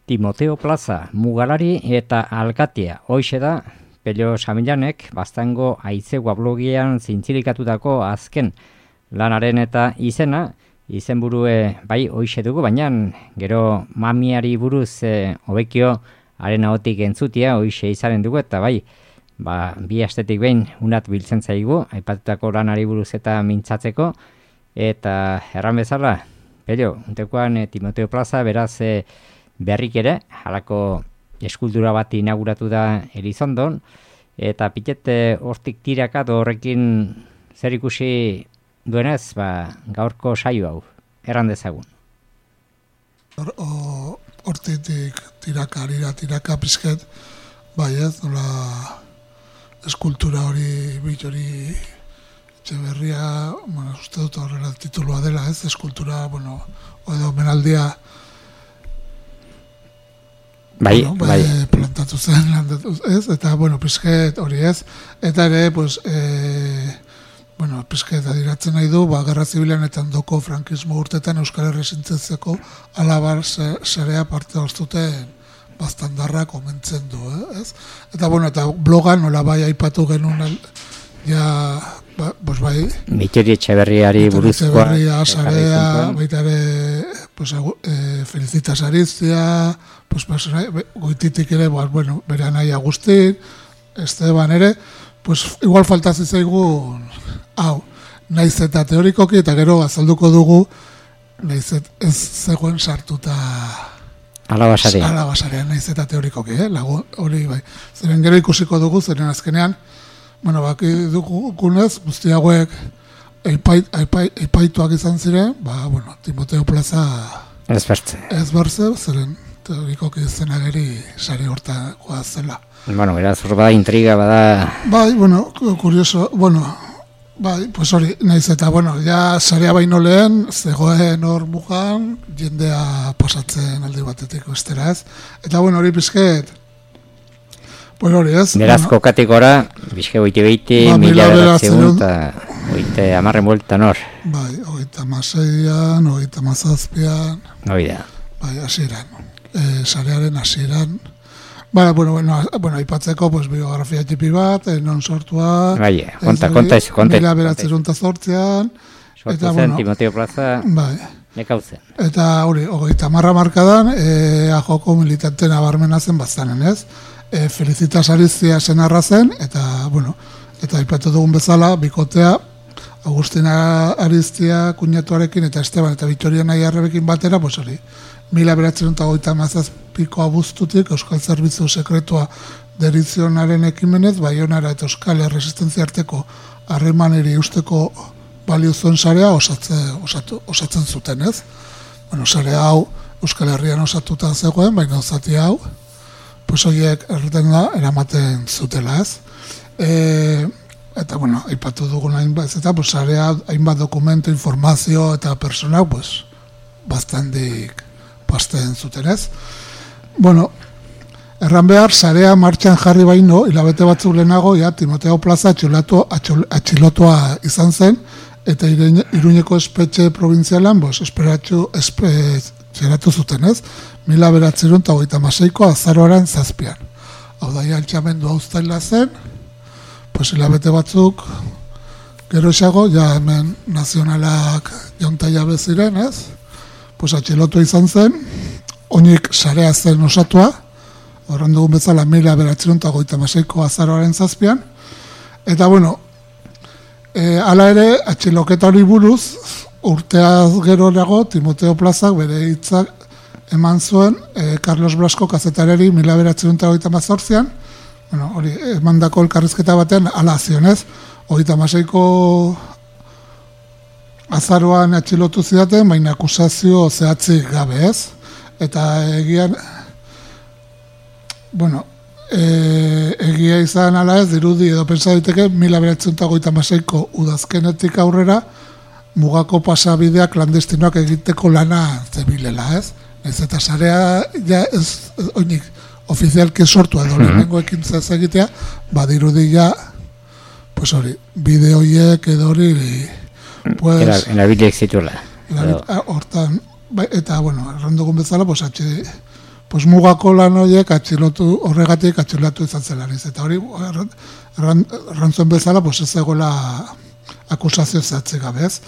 Timoteo Plaza, Mugalari eta Alkatia. Hoixe da, Pello Samilanek, Baztango Aizegua blogian zintzilikatutako azken lanaren eta izena, izenburue bai hoixe dugu, baina gero mamiari buruz hobekio haren ahotik entzutia hoixe izanen dugu, eta bai, bi astetik behin unat biltzen zaigu, aipatutako lanari buruz eta mintzatzeko, eta erran bezala, Pello, untekoan Timoteo Plaza, beraz berrik ere, halako eskultura bat inauguratu da Elizondon, eta pitete hortik tiraka horrekin zer ikusi duenez, gaurko saio hau, erran dezagun. Hortitik tiraka pizket, bai ez, nola eskultura hori, hori Etxeberria, uste dut horrela titulua dela, ez, eskultura, edo menaldia bai. Plantatu zen, ez, eta, pizket hori ez, eta ere, pizket adiratzen nahi du, Gerra Zibilean eta ondoko frankismo urtetan Euskal Herria zintzetzeko alabar sarea parte hartzuten baztandarrak omentzen du, ez? Eta, eta blogan nola bai aipatu genuen, bai... Mitxeri Etxeberriari buruzkoa. Etxeberria, sarea, baita ere, Felicitas Ariztia, goititik ere, bere nahi Agustin, Esteban ere, igual faltazi zaigun, naiz eta teorikoki, eta gero azalduko dugu, naiz ez zegoen sartuta alabasarean, naiz eta teorikoki, hori bai. Zeren gero ikusiko dugu, zeren azkenean, baki dugunez, guzti hauek epaituak izan ziren, Timoteo Plaza ez bertze, zeren teorikoki zen ageri sari hortakoa zela. Beraz, hor intriga bada... Bai, kurioso, hori, nahiz eta, ja sarea baino lehen, zegoen hor mugan, jendea pasatzen aldi batetik bestera ez. Eta, hori pizket, hori ez. Beraz, kokatikora, bizke goiti, 1900 eta goite amarren bueltan hor. Bai, 36an, 37an. Hoi da. Bai, hasieran, sarearen hasieran. Aipatzeko, biografia txipi bat, non sortua... Bai, konta ez. 1908an. Sortu zen, Timoteo Plaza, nekautzen. Eta hori, 30 markadan, ajoko militante nabarmena zen baztanen, ez? Felicitas Ariztia senarra zen, eta aipatu dugun bezala, bikotea, Agustina Ariztia kuñatuarekin, eta Esteban eta Victoria Naiarrebekin batera, hori, 1937ko abuztutik Euskal Zerbitzu Sekretua derizionaren ekimenez, Baionara eta Euskal Erresistentzia arteko harremaneri usteko baliozuen sarea osatzen zuten, ez? Sarea hau Euskal Herrian osatuta zegoen, baina zati hau, horiek erreten da, eramaten zutela, ez? Eta, aipatu dugun hainbat, eta sarea hainbat dokumento, informazio eta personak, bastandik pasten zuten, ez? Erran behar, sarea martxan jarri baino, hilabete batzuk lehenago, Timoteo Plaza atxilotua izan zen, eta Iruñeko espetxe provintzialan, esperatu zuten, ez? 1936ko azaroaren 7. Hau da, altxamendu hauztaila zen, hilabete batzuk, gero esago, hemen nazionalak jauntaia beziren, ez? Atxilotua izan zen, onik sarea zen osatua, horren dugun bezala 1936ko azaroaren 7. Eta, hala ere, atxiloketa hori buruz, urteaz gero nago, Timoteo Plazak bere hitzak eman zuen Carlos Blasco kazetareri 1938an, hori, emandako elkarrizketa batean, ala zionez, 36ko azaroan atxilotu zidaten, baina akusazio zehatzik gabe, ez? Eta egian, egia izan ala ez, dirudi edo pensa diteke, 1936ko udazkenetik aurrera, mugako pasabideak klandestinoak egiteko lana zebilela, ez? Ez eta sarea, ez oinik, ofizialki sortu edo lehenengo ekintza ez egitea, badirudi hori, bideoiek edo hori, erabiliek zituela. Hortan, eta, errandugun bezala, pues mugako lan horiek horregatik atxilotu izan zelan ez. Eta hori, errantzuen bezala, pues ez egola akusazio zehatzik gabe, ez?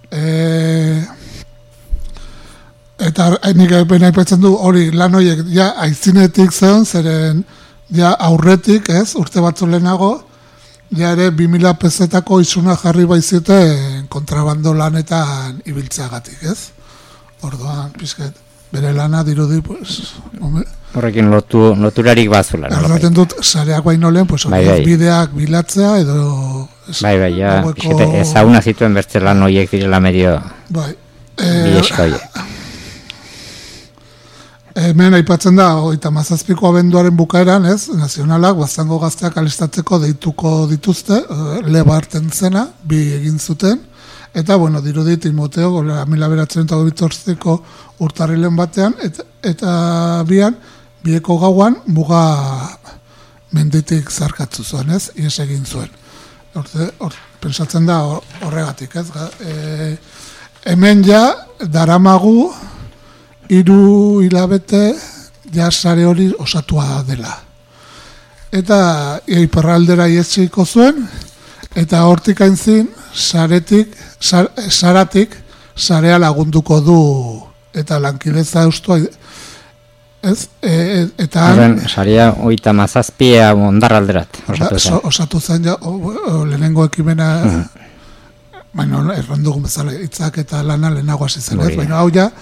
Eta nik aipatzen du hori lan horiek ja aitzinetik zeon, zeren ja aurretik, ez, urte batzu lehenago, ja ere 2000 pezetako isuna jarri baizuten kontrabando lanetan ibiltzeagatik, ez? Orduan, pizket, bere lana dirudi, pues, horrekin loturarik bazula. Erraten dut, sareak baino lehen, pues, bideak bilatzea, edo... Bai, ja, ezaguna zituen bertze lan horiek direla medio bideska horiek. Hemen aipatzen da, 37ko abenduaren bukaeran, ez, nazionalak, Baztango gazteak alestatzeko deituko dituzte, leba hartzen zena, bi egin zuten, eta, bueno, dirudi Timoteo, 1928ko urtarrilen batean, eta bieko gauan, muga menditik zarkatzu zuen, ez, ies egin zuen. Pentsatzen da horregatik, ez, hemen ja, daramagu, 3 hilabete jasare hori osatua dela. Eta iparraldera ietxiko zuen, eta hortik aintzin, saratik, sarea lagunduko du, eta lankidetza eustua, ez? Eta sarea 37 ondarralderat osatu zen, lehenengo ekimena, baina errandugun bezala, hitzak eta lana lehenago hasi zen, ez? Baina hau ja,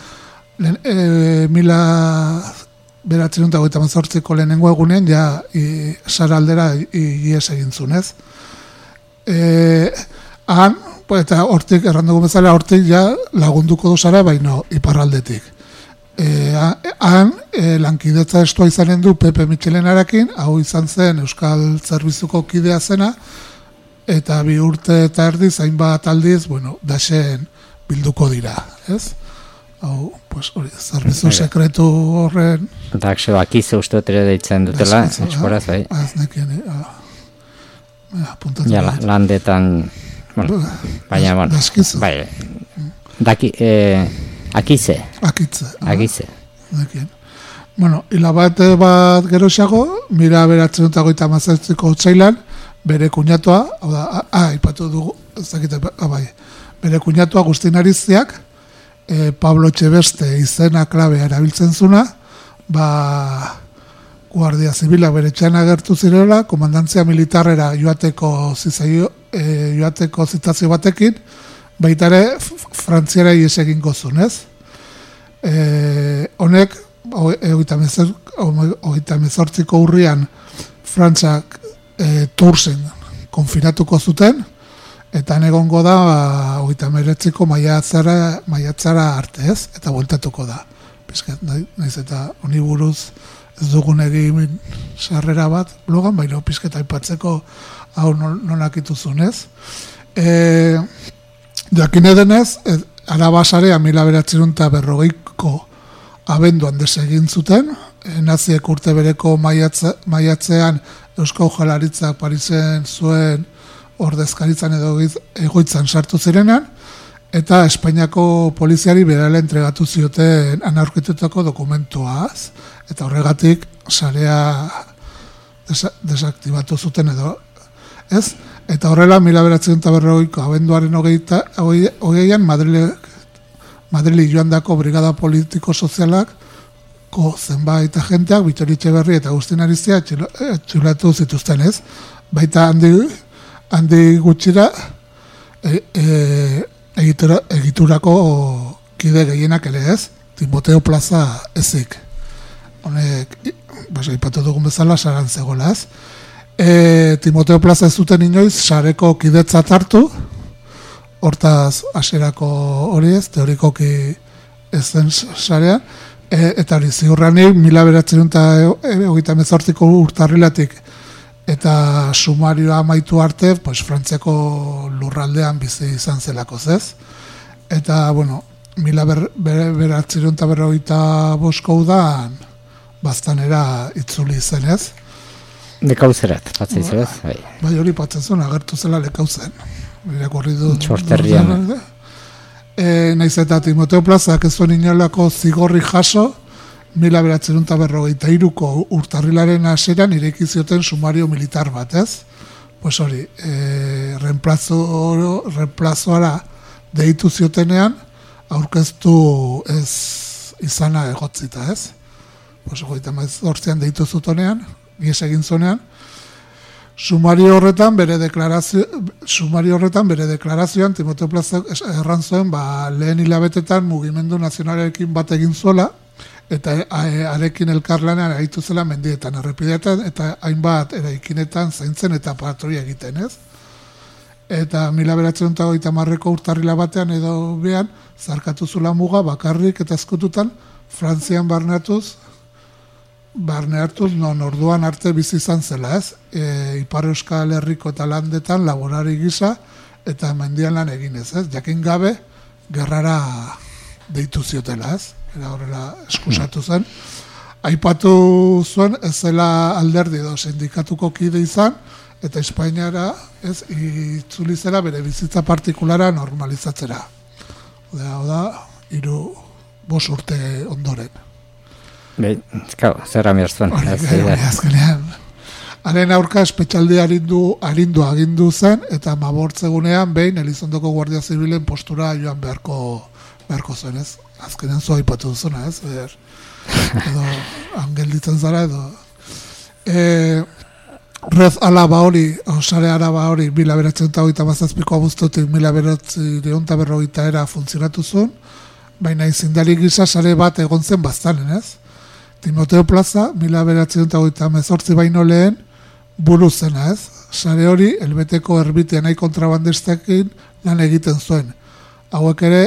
1928ko lehenengo egunen ja sara aldera ies egin zunez. Eta hortik, errandugu bezala, hortik ja lagunduko du sara, baino iparraldetik. Lankidetza estua izanen du Pepe Michelenarekin, hau izan zen Euskal Zerbitzuko kidea zena, eta 2 urte eta erdi hainbat aldiz, bueno, daxen bilduko dira, ez? Hau, pues, hori, zerbitzu sekretu horren... Eta akzio, akize uste ere deitzen dutela, eskoraz, bai? Ez nekien, apuntatu. Ja, landetan, bueno, baina, bueno, bai, daki, akize. Akize. Nekien. Bueno, hilabete bat geroxago, 1958ko otsailan, bere kuñatua, hau da, ipatu dugu, ez dakite, bai, bere kuñatua Agustin Ariztiak, Pablo Etxebeste izena klabea erabiltzen zuna, Guardia Zibilak bere etxean agertu zirela, komandantzia militarrera joateko zitazio batekin, baita ere Frantziara ies egingo zunez. Honek, 1918ko urrian Frantzak Toursen konfinatuko zuten, eta egongo da 19ko maiatzara arte, ez? Eta bueltatuko da. Piskat, naiz eta honi buruz ez dugun egin sarrera bat blogan, baina pizketa aipatzeko hau nonak ituzun, ez? Jakine denez, Arabasarea 1940ko abenduan desegin zuten, naziek urte bereko maiatzean Eusko Jaurlaritzak Parisen zuen ordezkaritzan edo egoitzan sartu zirenan, eta Espainiako poliziari berala entregatu zioten aurkitutako dokumentuaz, eta horregatik sarea desaktibatu zuten edo, ez? Eta horrela, 1940ko abenduaren 20an Madrili joandako brigada politiko sozialak zenbait agenteak, Bittor Etxeberri eta Agustin Ariztia atxilatu zituzten, ez? Baita handi gutxira egiturako kide gehienak ere, ez? Timoteo Plaza ezik. Honek, ipatu dugun bezala, saran zegoela, ez? Timoteo Plaza ez zuten inoiz sareko kidetzat hartu, hortaz hasierako hori ez, teorikoki ez zen sarean, eta hori ziurranik 1928ko urtarrilatik eta sumarioa amaitu arte, pues, Frantziako lurraldean bizi izan zelako, ez? Eta, bueno, 1945ko udan Baztanera itzuli zen, ez? Lekauzerat, patzei zuz? Bai, hori patzen zuen, agertu zela lekauzen. Irakurri du... Txorterrian. Naiz eta Timoteo Plazak ez zuen inolako zigorri jaso, 1943ko urtarrilaren hasieran ireki zioten sumario militar bat, ez? Pues hori, reemplazoara deitu ziotenean, aurkeztu ez izana egotzita, ez? Pues 38an deitu zutonean, gies egin zonean, sumario horretan bere deklarazioan Timoteo Plaza erran zuen, lehen hilabetetan mugimendu nazionalekin bat egin zuela, eta arekin elkarlanean aritu zela mendietan, errepideetan, eta hainbat eraikinetan zaintzen eta patrulla egiten, ez? Eta 1930ko urtarrila batean edo behan, zarkatu zula muga bakarrik eta ezkututan, Frantzian barneatuz, non orduan arte bizi izan zela, ez? Ipar Euskal Herriko eta landetan laborari gisa eta mendian lan eginez, ez? Jakin gabe, gerrara deitu ziotela, ez? Era horrela eskusatu zen. Aipatu zuen, ez zela alderdi edo sindikatuko kide izan, eta Espainiara, ez, itzuli zela bere bizitza partikulara normalizatzera. Oda, 5 urte ondoren. Zer amirzuen. Azkenean. Haren aurka espetxalde arindu agindu zen, eta mabortzegunean behin Elizondoko Guardia Zibilen postura joan beharko zen, ez? Azkenean zu aipatu duzuna, ez? Edo angelditzen zara, edo... Rez alaba hori, sare araba hori, 1937ko abuztutik 1940 funtzionatu zuen, baina izindari gisa sare bat egon zen baztanen, ez? Timoteo Plaza, 1938 baino lehen, buru zena, ez? Sare hori, helbeteko erbitean nahi kontrabandestekin lan egiten zuen. Hauek ere,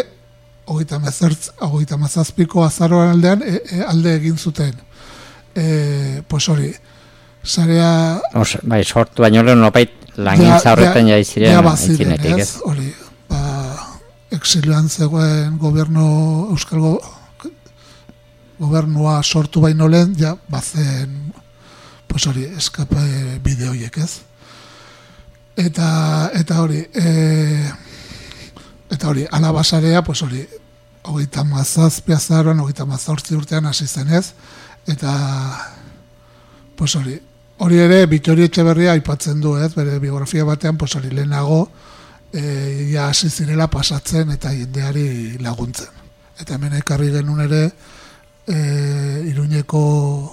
37ko azaroan aldean, alde egin zuten. Pues hori, sarea... Bai, sortu baino lehen nopait langintza horretan jaiziren aitzinetik, ez? Hori, exilioan zegoen Euskal gobernua sortu baino lehen, bazen, pues hori, eskape bideoiek, ez? Eta hori, alabasarea, pues hori, 37 azaroan, 38 urtean hasi zenez, eta, pues hori ere, Bittori Etxeberria aipatzen du, ez, bere biografia batean, pues hori, lehenago, hasi zirela pasatzen eta jendeari laguntzen. Eta hemen ekarri genuen ere, Iruñeko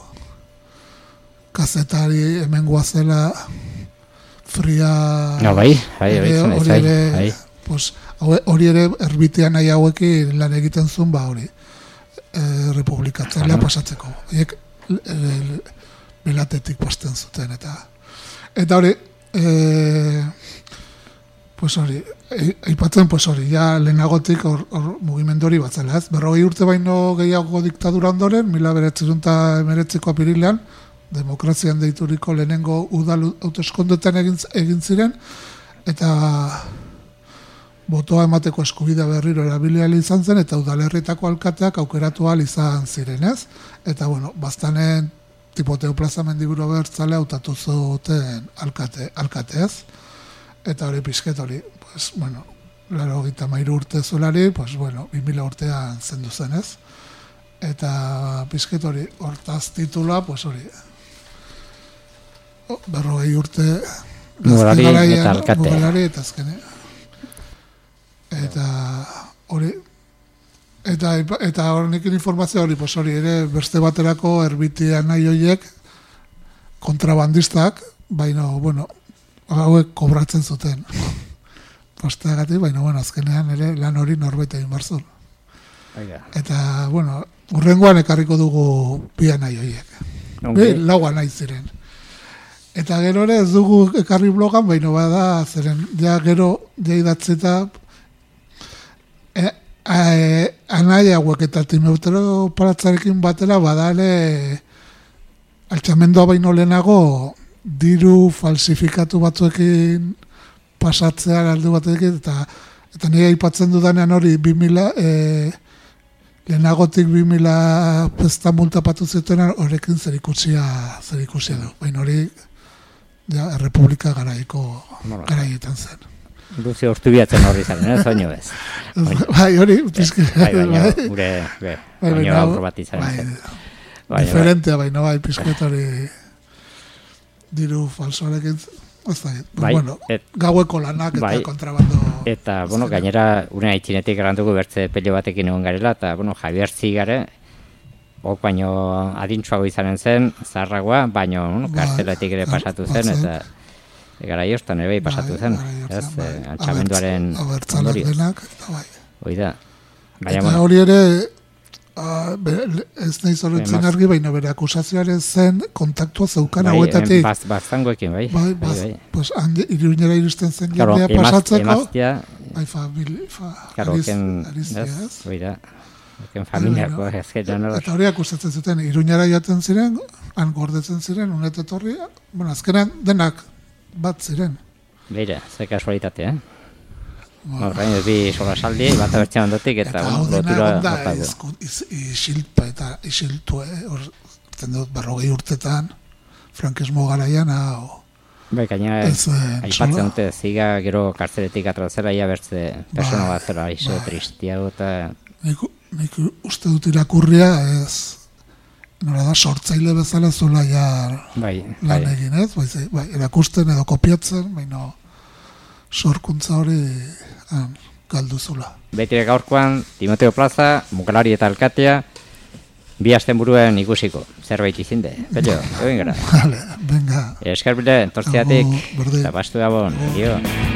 kazetari hemen guazela fria... Hori ere erbitean nahi hauekin lan egiten zuen, hori, republikatzailea pasatzeko. Horiek belatetik pasten zuten, eta hori, pues hori, aipatzen, pues hori, ja lehenagotik mugimendu hori batzela, ez? 40 urte baino gehiago diktadura ondoren, 1989ko apirilean, demokrazian deituriko lehenengo udal hauteskundeetan egin ziren, eta botoa emateko eskubidea berriro erabilia izan zen, eta udalerritako alkateak aukeratu ahal izan ziren, ez? Eta, bueno, baztanen Timoteo Plaza mendiburu abertzale hautatu zuten alkate, ez? Eta hori pixket hori, pues, bueno, 83 urte zuelari, pues, bueno, 2000 urtean zendu zen, ez? Eta pixket hori, hortaz titula, pues hori, 40 urte Mugalari eta alkate. Mugalari eta azkene. Eta hori, eta horrekin informazio hori, pues hori ere, beste baterako erbitean nahi horiek kontrabandistak, baina, bueno, hauek kobratzen zuten. Posteagatik, baina, bueno, azkenean ere lan hori norbait egin barzun. Eta, bueno, urrengoan ekarriko dugu bian nahi horiek. Laua nahi ziren. Eta gero ere ez dugu ekarri blogan, baina bada zeren, ja gero idatzeta anai hauek eta Timoteo Palatzarekin batera badale altxamendua baino lehenago diru falsifikatu batzuekin pasatzea alde batekin eta nire aipatzen dudanean hori 2000 lehenagotik 2000 pesta multapatu zituenan horrekin zer ikusia du. Baina hori ja, Errepublika garaietan zen. Luzi Urtubiatzen horri zaren, soño ez. Bai, hori, pizke. Bai, baina, gure, oño aurro bat izan zen. diferentea, baina bai, pizketori diru falsoarekin, ez da, bueno, gaueko lanak eta kontrabando. Eta, bueno, gainera, une haitzinetik errandugu bertze pelio batekin egon garela, eta, bueno, Javier Zigare, baino adintsuago izanen zen, zaharragoa, baino, bueno, kartzelatik ere pasatu zen, eta garai hortan ere bai pasatu zen, ez, altxamenduaren ondorioz. Oida. Eta hori ere, ez nahi zorretzen argi, baina bere akusazioaren zen kontaktua zeukan hauetatik. Baztangoekin, bai. Pues Iruñera iristen zen jendea pasatzeko. Ariztia, familiako, eta hori akusatzen zuten, Iruñera jaten ziren, han gordetzen ziren, unet etorri, bueno, azkenan denak bat ziren. Beira, ze kasualitatea, Horrein ez bi solasaldi, bat abertzen ondotik, eta lotura batago. Isilpa eta isiltu, orten dut, 40 urtetan, frankismo garaian, bai, gaina aipatzen dute, ziga gero kartzeletik atratzera, ia bertze persona bat zera, iso tristiago eta... Nik uste dut irakurria, ez... Nola da, sortzaile bezala zula ja lan egin, ez? Bai, erakusten edo kopiatzen, baina sorkuntza hori galdu zula. Betire gaurkoan, Timoteo Plaza, Mugalari eta Alkatea, bi asten buruen ikusiko. Zerbait izinde, Pello, egin gara. Vale, venga. Eskarbile, entortziatik, eta bastu gabon, dio.